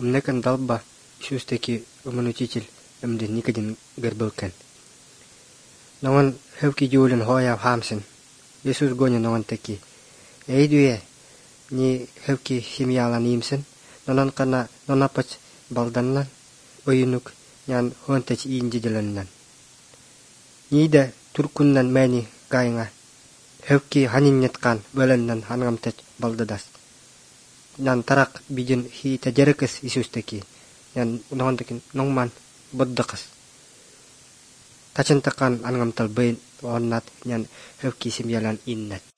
umnekan dalba Isusteki umanutичил эмден никадин гербелкен. Ногон хевки жуулен хоя хамсен. Иисус гоня ногон таки. Эйдуе ни хевки химиялан имсен. Нонан кана нонапач балданнан оюнук нян хонтач иинжиделеннан. Ниде туркуннан мэни гайнга хевки ханиннеткан бөленнан хангамтач балдадас. Нян тарак bijin hi tajerekes Isusteki. Yan unahon takin nongman boddakas. Tacentakan angamtal bain onat yan hevki simyalan innat.